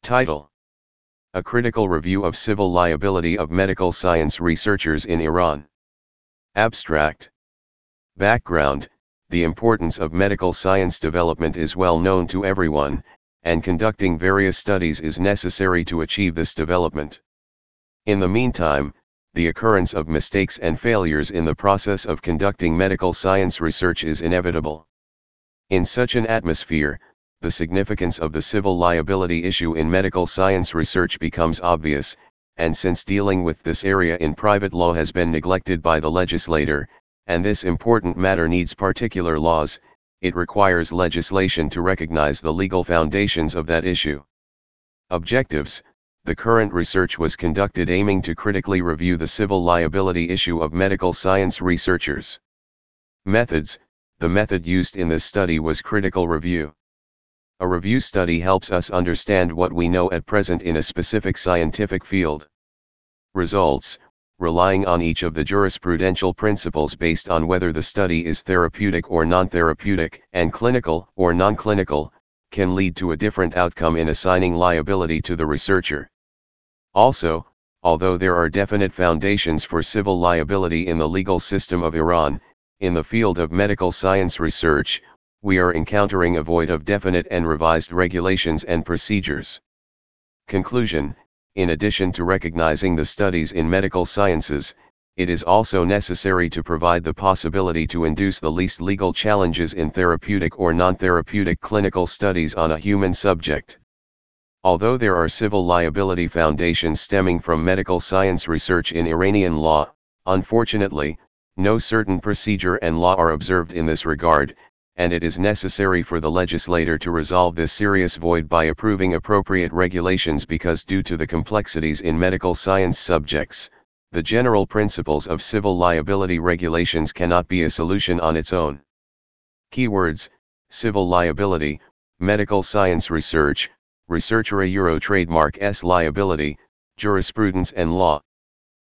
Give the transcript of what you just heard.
Title: A Critical Review of Civil Liability of Medical Science Researchers in Iran. Abstract. Background: the importance of medical science development is well known to everyone, and conducting various studies is necessary to achieve this development. In the meantime, the occurrence of mistakes and failures in the process of conducting medical science research is inevitable. In such an atmosphere, the significance of the civil liability issue in medical science research becomes obvious, and since dealing with this area in private law has been neglected by the legislator, and this important matter needs particular laws, it requires legislation to recognize the legal foundations of that issue. Objectives: the current research was conducted aiming to critically review the civil liability issue of medical science researchers. Methods: the method used in this study was critical review. A review study helps us understand what we know at present in a specific scientific field. Results: relying on each of the jurisprudential principles based on whether the study is therapeutic or non-therapeutic and clinical or non-clinical, can lead to a different outcome in assigning liability to the researcher. Also, although there are definite foundations for civil liability in the legal system of Iran, in the field of medical science research, we are encountering a void of definite and revised regulations and procedures. Conclusion: in addition to recognizing the studies in medical sciences, it is also necessary to provide the possibility to induce the least legal challenges in therapeutic or non-therapeutic clinical studies on a human subject. Although there are civil liability foundations stemming from medical science research in Iranian law, unfortunately, no certain procedure and law are observed in this regard, and it is necessary for the legislator to resolve this serious void by approving appropriate regulations because due to the complexities in medical science subjects, the general principles of civil liability regulations cannot be a solution on its own. Keywords: civil liability, medical science research, researcher, Euro trademark S liability, jurisprudence and law.